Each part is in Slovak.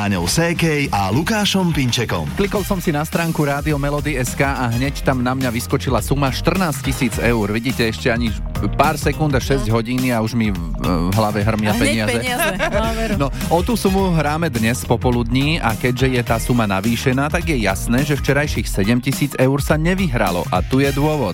Táňou Sékej a Lukášom Pinčekom. Klikol som si na stránku Rádio Melody.sk a hneď tam na mňa vyskočila suma 14 000 eur. Vidíte, ešte ani pár sekúnd a 6 hodín a už mi v hlave hrmia peniaze. No, o tú sumu hráme dnes popoludní a keďže je tá suma navýšená, tak je jasné, že včerajších 7 000 eur sa nevyhralo. A tu je dôvod.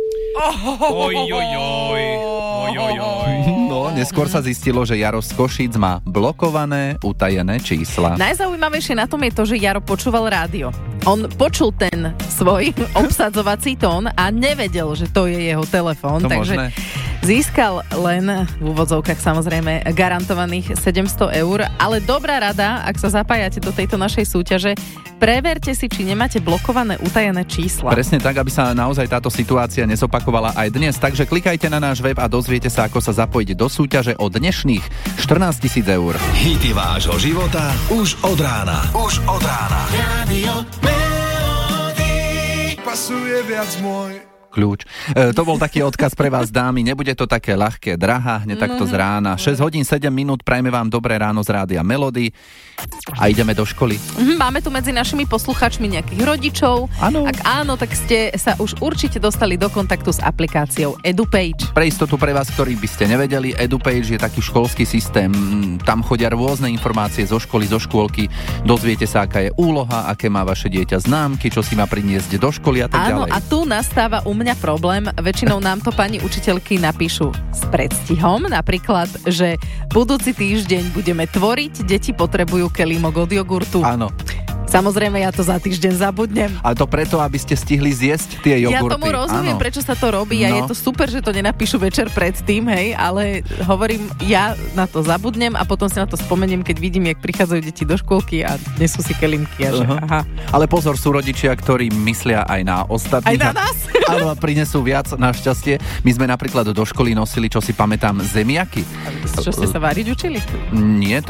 No, neskôr sa zistilo, že Jaro z Košíc má blokované utajené čísla. Najzaujímavejšie na tom je to, že Jaro počúval rádio. On počul ten svoj obsadzovací tón a nevedel, že to je jeho telefón, takže možné. Získal len v úvodzovkách samozrejme garantovaných 700 eur, ale dobrá rada, ak sa zapájate do tejto našej súťaže, preverte si, či nemáte blokované utajené čísla. Presne tak, aby sa naozaj táto situácia nezopakovala aj dnes, takže klikajte na náš web a dozviete sa, ako sa zapojiť do súťaže o dnešných 14 000 eur. Hity vášho života už od rána. Už od rána. Radio Melody. Pasuje viac môj kľúč. To bol taký odkaz pre vás, dámy. Nebude to také ľahké, drahá, hneď takto z rána. 6 hodín 7 minút, prajme vám dobré ráno z Rádia Melody a ideme do školy. Máme tu medzi našimi poslucháčmi nejakých rodičov. Áno. Ak áno, tak ste sa už určite dostali do kontaktu s aplikáciou EduPage. Pre istotu pre vás, ktorí by ste nevedeli, EduPage je taký školský systém. Tam chodia rôzne informácie zo školy, zo škôlky. Dozviete sa, aká je úloha, aké má vaše dieťa známky, čo si má priniesť do školy a tak ďalej. Áno, a tu nastáva mňa problém, väčšinou nám to pani učiteľky napíšu s predstihom, napríklad, že budúci týždeň budeme tvoriť, deti potrebujú kelímok od jogurtu. Áno. Samozrejme, ja to za týždeň zabudnem. A to preto, aby ste stihli zjesť tie jogurty. Ja tomu rozumiem, prečo sa to robí a je to super, že to nenapíšu večer predtým, hej, ale hovorím, ja na to zabudnem a potom si na to spomeniem, keď vidím, jak prichádzajú deti do škôlky a nesú si kelímky a že aha. Ale pozor, sú rodičia, ktorí myslia aj na ostatných. Aj na nás. Ale prinesú viac, našťastie. My sme napríklad do školy nosili, čo si pamätám, zemiaky. Čo ste sa váriť učili? Nie,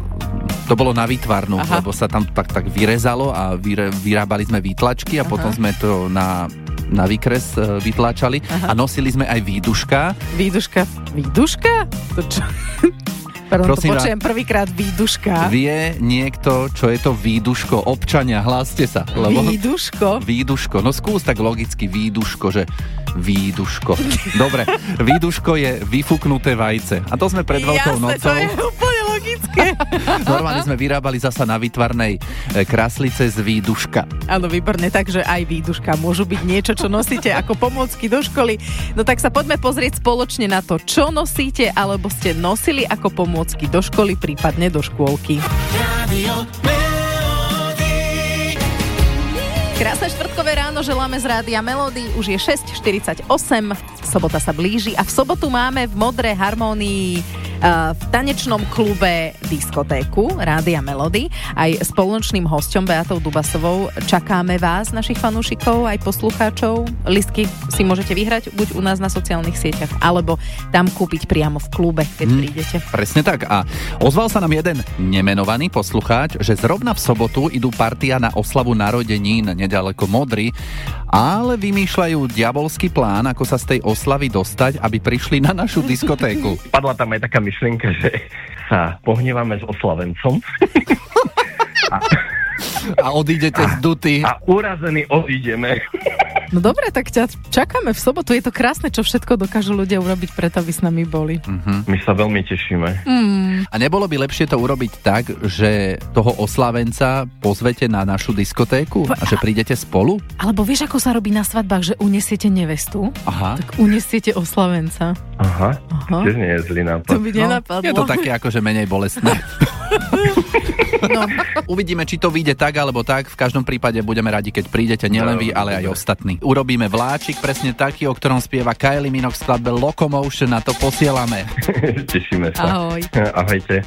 to bolo na výtvarnú, lebo sa tam tak vyrezalo a vyrábali sme výtlačky a potom sme to na výkres vytláčali a nosili sme aj výduška. Výduška? To čo? Prosím, to počujem prvýkrát výduška. Vie niekto, čo je to výduško? Občania, hláste sa. Lebo Výduško. No skús tak logicky výduško, že výduško. Dobre, výduško je vyfúknuté vajce. A to sme pred Veľkou nocou. To je úplne logické. Normálne sme vyrábali zasa na výtvarnej kraslice z výduška. Áno, výborne, takže aj výduška môžu byť niečo, čo nosíte ako pomôcky do školy. No tak sa poďme pozrieť spoločne na to, čo nosíte alebo ste nosili ako pomôcky do školy, prípadne do škôlky. Krásne štvrtkové ráno želáme z Rádia Melody, už je 6:48, sobota sa blíži a v sobotu máme v Modrej harmónii v tanečnom klube diskotéku Rádia Melody. Aj s polnočným hosťom Beatou Dubasovou čakáme vás, našich fanúšikov, aj poslucháčov. Listky si môžete vyhrať buď u nás na sociálnych sieťach, alebo tam kúpiť priamo v klube, keď prídete. Presne tak. A ozval sa nám jeden nemenovaný poslucháč, že zrovna v sobotu idú partia na oslavu narodenín nedaleko Modry, ale vymýšľajú diabolský plán, ako sa z tej oslavy dostať, aby prišli na našu diskotéku. Padla tam aj taká myšlienka, že sa pohneváme s oslavencom a odídete zdutí. A urazení odídeme. No dobre, tak ťa čakáme v sobotu. Je to krásne, čo všetko dokážu ľudia urobiť preto, aby s nami boli. My sa veľmi tešíme. A nebolo by lepšie to urobiť tak, že toho oslávenca pozvete na našu diskotéku a že prídete spolu? Alebo vieš, ako sa robí na svadbách, že unesiete nevestu? Aha. Tak unesiete oslavenca. Aha. Tiež nie je zlý nápad. To by nenapadlo. Je to také akože menej bolestné. No, uvidíme, či to vyjde tak alebo tak. V každom prípade budeme radi, keď prídete nielen vy, ale aj ostatní. Urobíme vláčik presne taký, o ktorom spieva Kylie Minogue v skladbe Locomotion, na to posielame. Tešíme sa. Ahoj. Ahojte.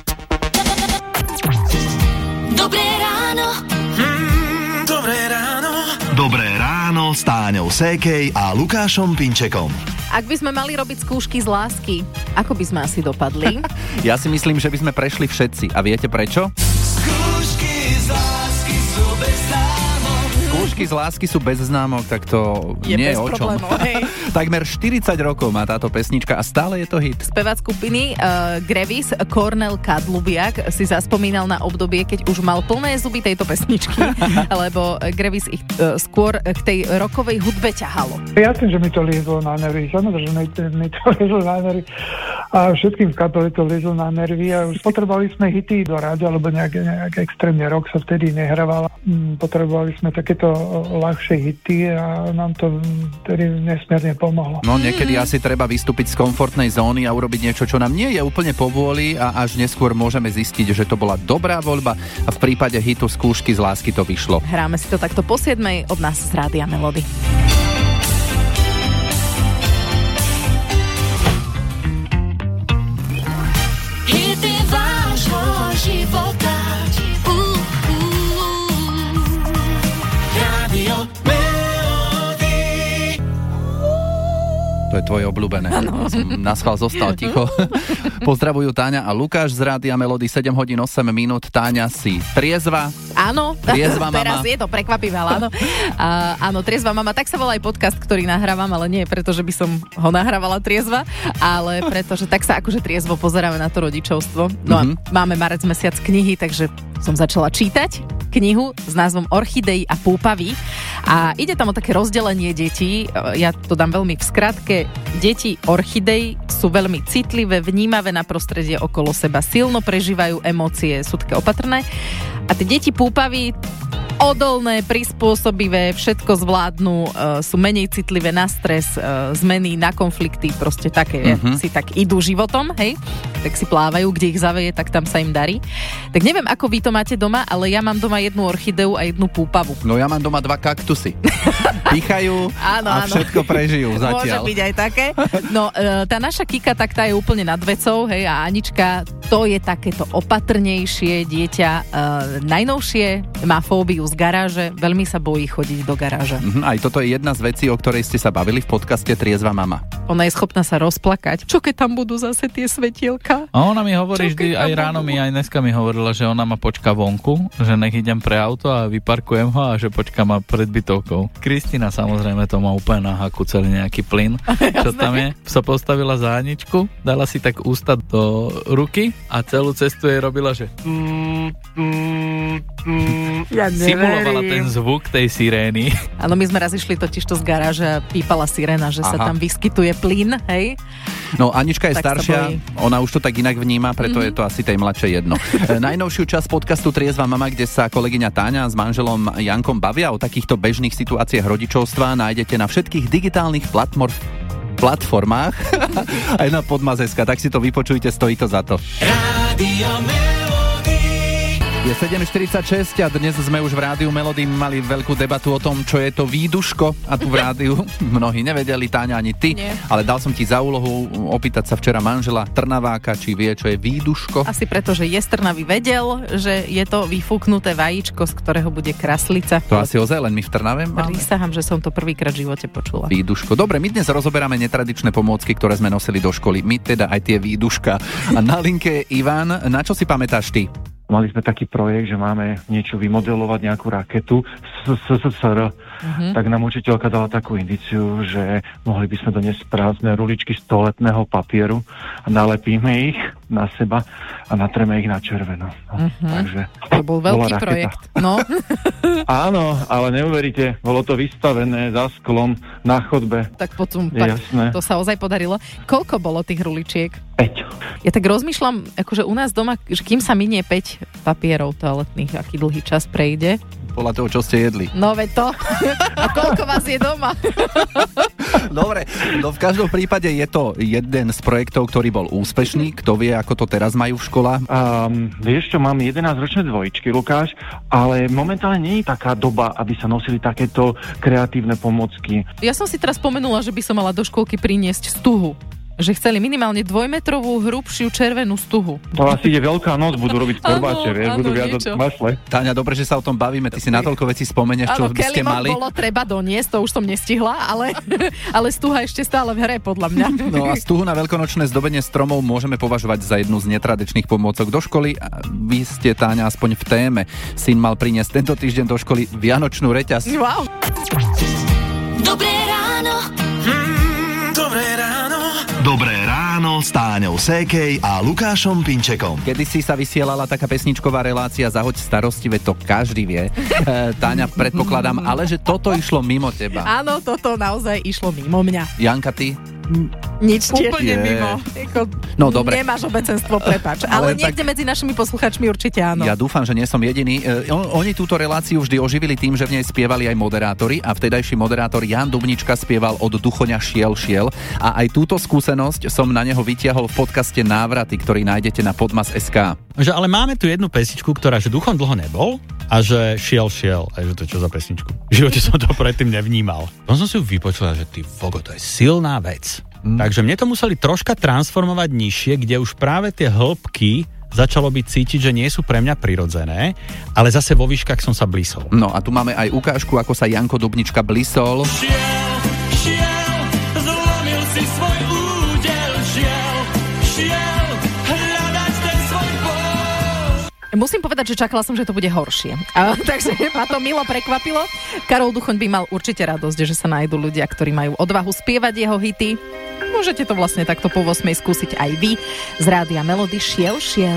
Dobré ráno. Dobré ráno. Dobré ráno s Táňou Sékej a Lukášom Pinčekom. Ak by sme mali robiť skúšky z lásky, ako by sme asi dopadli? Ja si myslím, že by sme prešli všetci. A viete prečo? Skúšky z lásky sú bez zámok. Skúšky z lásky sú bez známok, tak to je nie je o čom. Takmer 40 rokov má táto pesnička a stále je to hit. Spevák skupiny Grevis, Kornel Kadlubiak, si zaspomínal na obdobie, keď už mal plné zuby tejto pesničky, lebo Grevis ich skôr k tej rokovej hudbe ťahalo. Jasne, že mi to liezlo na nervy. Samozrejme, že mi to liezlo na nervy. A všetkým v kapele to liezlo na nervy. A už potrebovali sme hity do rádia, alebo nejak extrémne rock sa vtedy nehrával. Potrebovali sme takéto ľahšie hity a nám to vtedy nesmierne pomohlo. No niekedy asi treba vystúpiť z komfortnej zóny a urobiť niečo, čo nám nie je úplne povôli a až neskôr môžeme zistiť, že to bola dobrá voľba a v prípade hitu Skúšky z lásky to vyšlo. Hráme si to takto po 7:00 od nás z Rádia Melody. Hity vášho života. Rádio Melody. To je tvoje obľúbené. Som na schvál zostal ticho. Pozdravujú Táňa a Lukáš z Rádia Melody, 7 hodín 8 minút. Táňa, si triezva? Áno, triezva mama. Teraz je to prekvapivé, áno. Áno, triezva mama, tak sa volá aj podcast, ktorý nahrávam, ale nie preto, že by som ho nahrávala triezva, ale preto, že tak sa akože triezvo pozeráme na to rodičovstvo. No a máme marec mesiac knihy, takže som začala čítať knihu s názvom Orchidej a púpavy a ide tam o také rozdelenie detí. Ja to dám veľmi v skratke. Deti orchidej sú veľmi citlivé, vnímavé na prostredie okolo seba, silno prežívajú emócie, sú také opatrné. A tie deti púpavy odolné, prispôsobivé, všetko zvládnu, sú menej citlivé na stres, zmeny, na konflikty, proste také, si tak idú životom, hej, tak si plávajú, kde ich zaveje, tak tam sa im darí. Tak neviem, ako vy to máte doma, ale ja mám doma jednu orchideu a jednu púpavu. No ja mám doma 2 kaktusy. Pýchajú a všetko prežijú zatiaľ. Môže byť aj také. No, tá naša Kika, tak tá je úplne nad vecou, hej, a Anička, to je takéto opatrnejšie dieťa. Najnovšie má fóbiu z garáže, veľmi sa bojí chodiť do garáže. Aj toto je jedna z vecí, o ktorej ste sa bavili v podcaste Triezva mama. Ona je schopná sa rozplakať. Čo keď tam budú zase tie svetielka? A ona mi hovorí vždy, aj ráno mi, aj dneska mi hovorila, že ona ma počká vonku, že nech idem pre auto a vyparkujem ho a že počká ma pred bytovkou. Kristina samozrejme to má úplne na haku, celý nejaký plyn. Čo tam je? Sa postavila za Aničku, dala si tak ústa do ruky a celú cestu jej robila, že simulovala ten zvuk tej sirény. Áno, my sme raz išli totižto z garáže a pípala sirena, že sa tam vyskytuje plyn, hej? No Anička je tak staršia, ona už to tak inak vníma, preto je to asi tej mladšej jedno. Najnovšiu časť podcastu Triezva mama, kde sa kolegyňa Táňa s manželom Jankom bavia o takýchto bežných situáciách rodičovstva, nájdete na všetkých digitálnych platformách aj na Podmazeska, tak si to vypočujte, stojí to za to. Rádio Je 7:46 a dnes sme už v Rádiu Melody mali veľkú debatu o tom, čo je to výduško a tu v rádiu mnohí nevedeli, Táňa, ani ty, ale dal som ti za úlohu opýtať sa včera manžela Trnaváka, či vie, čo je výduško. Asi preto, že je z Trnavy vedel, že je to vyfúknuté vajíčko, z ktorého bude kraslica. To asi ozaj len my v Trnave máme? Prísahám, že som to prvýkrát v živote počula. Výduško. Dobre, my dnes rozoberáme netradičné pomôcky, ktoré sme nosili do školy. My teda aj tie výduška. A na linke je Ivan. Na čo si pamätáš ty? Mali sme taký projekt, že máme niečo vymodelovať, nejakú raketu SSSR. Tak nám učiteľka dala takú indíciu, že mohli by sme doniesť prázdne ruličky z toaletného papieru a nalepíme ich na seba a natreme ich na červeno. Takže to bol veľký projekt. No. Áno, ale neuveríte, bolo to vystavené za sklom na chodbe. Tak potom to sa ozaj podarilo. Koľko bolo tých ruličiek? 5. Ja tak rozmýšľam, akože u nás doma, že kým sa minie 5 papierov toaletných, aký dlhý čas prejde. Podľa toho, čo ste jedli. No veď to. A koľko vás je doma? Dobre, no v každom prípade je to jeden z projektov, ktorý bol úspešný. Kto vie, ako to teraz majú v školách? Vieš čo, mám 11-ročné dvojičky, Lukáš, ale momentálne nie je taká doba, aby sa nosili takéto kreatívne pomocky. Ja som si teraz spomenula, že by som mala do školky priniesť stuhu. že chceli minimálne 2-metrovú hrubšiu červenú stuhu. To asi je Veľká noc, budú robiť korbáče, vieš, budú viazať masle. Táňa, dobre, že sa o tom bavíme, ty si na toľko vecí spomenieš, čo by ste mali. Bolo treba doniesť, to už som nestihla, ale stuha ešte stále v hre, podľa mňa. No a stuhu na veľkonočné zdobenie stromov môžeme považovať za jednu z netradičných pomôcok do školy. Vy ste, Táňa, aspoň v téme. Syn mal priniesť tento týždeň do školy vianočnú reťaz. Wow. Dobré ráno. Dobré ráno. Dobré ráno s Táňou Sékej a Lukášom Pinčekom. Kedysi sa vysielala taká pesničková relácia Zahoď starosti, veď to každý vie. Táňa, predpokladám, ale že toto išlo mimo teba. Áno, toto naozaj išlo mimo mňa. Janka, ty? Nič tiež. Úplne mimo. No dobre. Nemáš obecenstvo, prepáč. Ale niekde medzi našimi posluchačmi určite áno. Ja dúfam, že nie som jediný. Oni túto reláciu vždy oživili tým, že v nej spievali aj moderátori a vtedajší moderátor Jan Dubnička spieval Od duchoňa šiel a aj túto skúsenosť som na neho vytiahol v podcaste Návraty, ktorý nájdete na podmas.sk. Že ale máme tu jednu pesničku, ktorá že duchom dlho nebol a že šiel. A že to čo za pesničku? V živote som to predtým nevnímal. Potom som si ju vypočul, že ty vogo, to je silná vec. Takže mne to museli troška transformovať nižšie, kde už práve tie hĺbky začalo byť cítiť, že nie sú pre mňa prirodzené, ale zase vo výškach som sa blisol. No a tu máme aj ukážku, ako sa Janko Dubnička blisol. Šiel, zlomil si svoj údel, šiel, hľadať ten svoj bol. Musím povedať, že čakala som, že to bude horšie. Takže ma to milo prekvapilo. Karol Duchoň by mal určite radosť, že sa nájdú ľudia, ktorí majú odvahu spievať jeho hity. Môžete to vlastne takto po 8 skúsiť aj vy z Rádia Melody. Šiel.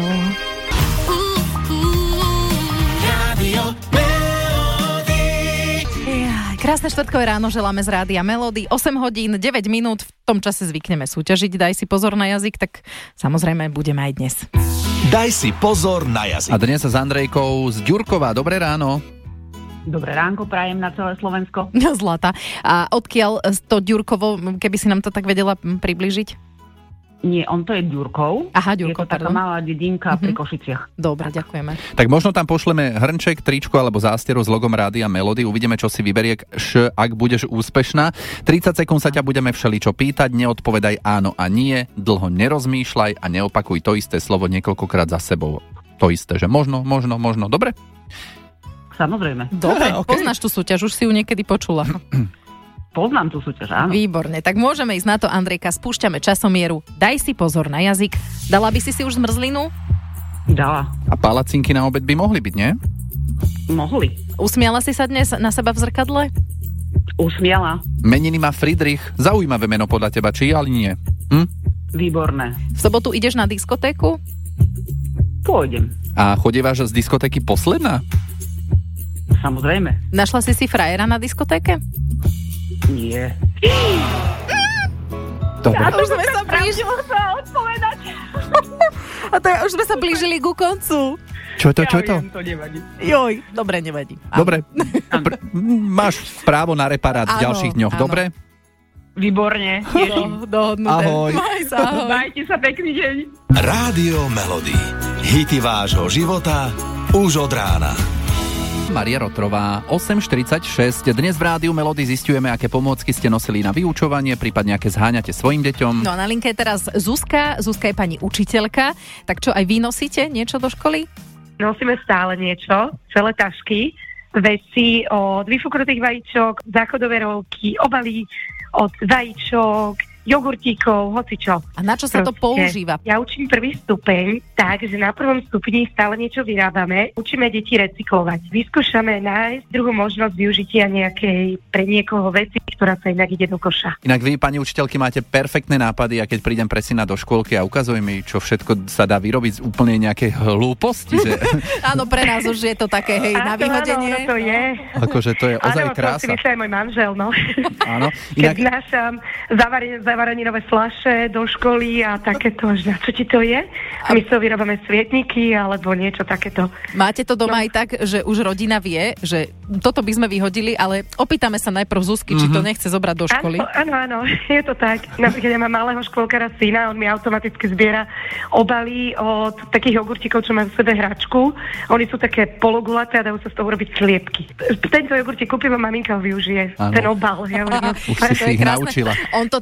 Krásne štvrtkové ráno želáme z Rádia Melody. 8 hodín, 9 minút, v tom čase zvykneme súťažiť. Daj si pozor na jazyk, tak samozrejme budeme aj dnes. Daj si pozor na jazyk. A dnes sa s Andrejkou z Ďurkova. Dobré ráno. Dobré ránko prajem na celé Slovensko. Zlata. A odkiaľ to Ďurkovo, keby si nám to tak vedela približiť? Nie, on to je Ďurkov. Aha, Ďurkov, je to taká malá dedinka pri Košiciach. Dobre, ďakujeme. Tak možno tam pošleme hrnček, tričko alebo zásteru s logom Rádia Melody. Uvidíme, čo si vyberie, ak budeš úspešná. 30 sekúnd sa ťa budeme všeličo pýtať, neodpovedaj áno a nie, dlho nerozmýšľaj a neopakuj to isté slovo niekoľkokrát za sebou. To isté, že možno. Dobre? Samozrejme. Dobre, okay. Poznáš tú súťaž, už si ju niekedy počula. Poznám tú súťaž, áno. Výborne, tak môžeme ísť na to, Andrejka, spúšťame časomieru. Daj si pozor na jazyk. Dala by si už zmrzlinu? Dala. A palacinky na obed by mohli byť, nie? Mohli. Usmiala si sa dnes na seba v zrkadle? Usmiala. Meniny má Friedrich. Zaujímavé meno podľa teba, či ale nie? Výborné. V sobotu ideš na diskotéku? Pôjdem. A chodievaš z diskotéky posledná? Samozrejme. Našla si frajera na diskotéke? Nie. Dobre. A už sme sa blížili odpovedať. A to už sme sa blížili ku koncu. Čo je to? To nevadí. Joj, dobre, nevadí. Dobre. Máš právo na reparát v ďalších dňoch, dobre? Výborne. Dohodnuté. Ahoj. Ahoj. Majte sa, pekný deň. Rádio Melody. Hity vášho života už od rána. Maria Rotrová, 8.46. Dnes v Rádiu Melody zisťujeme, aké pomôcky ste nosili na vyučovanie, prípadne aké zháňate svojim deťom. No na linke je teraz Zuzka. Zuzka je pani učiteľka. Tak čo, aj vy nosíte niečo do školy? Nosíme stále niečo, celé tašky, veci od vyfúknutých vajíčok, záchodové rolky, obalí od vajíčok, jogurtíkov, hocičo. A na čo sa to používa? Ja učím prvý stupeň, tak, že na prvom stupni stále niečo vyrábame. Učíme deti recyklovať. Vyskúšame nájsť druhú možnosť využitia nejakej pre niekoho veci, ktorá sa inak ide do koša. Inak vy, pani učiteľky, máte perfektné nápady a keď prídem pre syna do škôlky a ukazuj mi, čo všetko sa dá vyrobiť z úplne nejakej hlúposti. Že... Áno, pre nás už je to také, hej, na vyhodenie. Áno, to je. Akože to je ozaj krása. Áno, to si myslí aj môj manžel, no. Áno. Inak... Keď vnášam zavareninové fľaše do školy a takéto, že na čo ti to je? A my sa vyrábame svietniky alebo niečo takéto. Máte to doma aj tak, že už rodina vie, že toto by sme vyhodili, ale opýtame sa najprv Zuzky, či to nechce zobrať do školy. Áno, je to tak. Napríklad ja mám malého škôlkara syna, on mi automaticky zbiera obaly od takých jogurtíkov, čo majú v sebe hračku. Oni sú také pologulaté a dajú sa z toho robiť sliepky. Tento jogurtík kúpim a maminka ho využije. Ten obal. Ja už si ich naučila. On to tak robí, že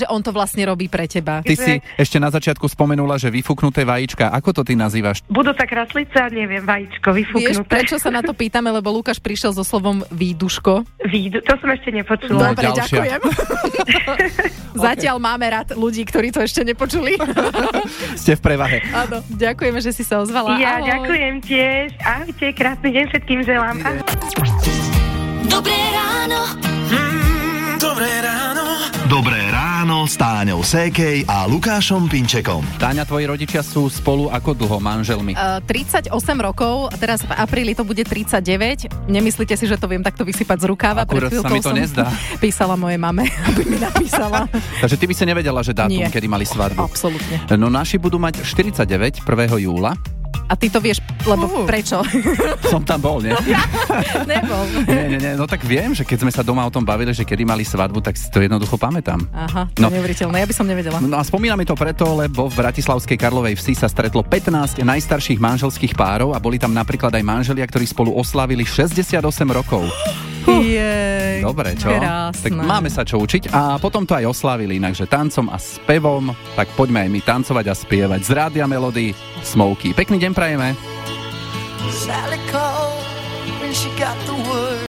že on to vlastne robí pre teba. Ty si ešte na začiatku spomenula, že vyfúknuté vajíčka. Ako to ty nazývaš? Budúca kraslica, neviem, vajíčko, vyfúknuté. Vieš, prečo sa na to pýtame, lebo Lukáš prišiel so slovom výduško. To som ešte nepočula. Dobre, ďakujem. Zatiaľ máme rád ľudí, ktorí to ešte nepočuli. Ste v prevahe. Áno, ďakujeme, že si sa ozvala. Ja Ahoj. ďakujem tiež. Ahojte, krásny deň všetkým želám. Dobré ráno. Dobré ráno. Dobré ráno s Táňou Sékej a Lukášom Pinčekom. Táňa, tvoji rodičia sú spolu ako dlho manželmi? 38 rokov, teraz v apríli to bude 39. Nemyslíte si, že to viem takto vysypať z rukáva? Akurát sa mi to nezdá. Písala mojej mame, aby mi napísala. Takže ty by si nevedela, že dátum, Nie. kedy mali svadbu? Absolútne. No naši budú mať 49 1. júla. A ty to vieš, lebo prečo? Som tam bol, nie? Nebol. Nie, no tak viem, že keď sme sa doma o tom bavili, že kedy mali svadbu, tak si to jednoducho pamätám. Aha, to je neuveriteľné, ja by som nevedela. No a spomínam mi to preto, lebo v bratislavskej Karlovej Vsi sa stretlo 15 najstarších manželských párov a boli tam napríklad aj manželia, ktorí spolu oslávili 68 rokov. Jej, dobre, čo? krásne. Tak máme sa čo učiť a potom to aj oslávili inakže tancom a spevom, tak poďme aj my tancovať a spievať z Rádia Melody Smokey. Pekný deň prajeme. Sally called when she got the word.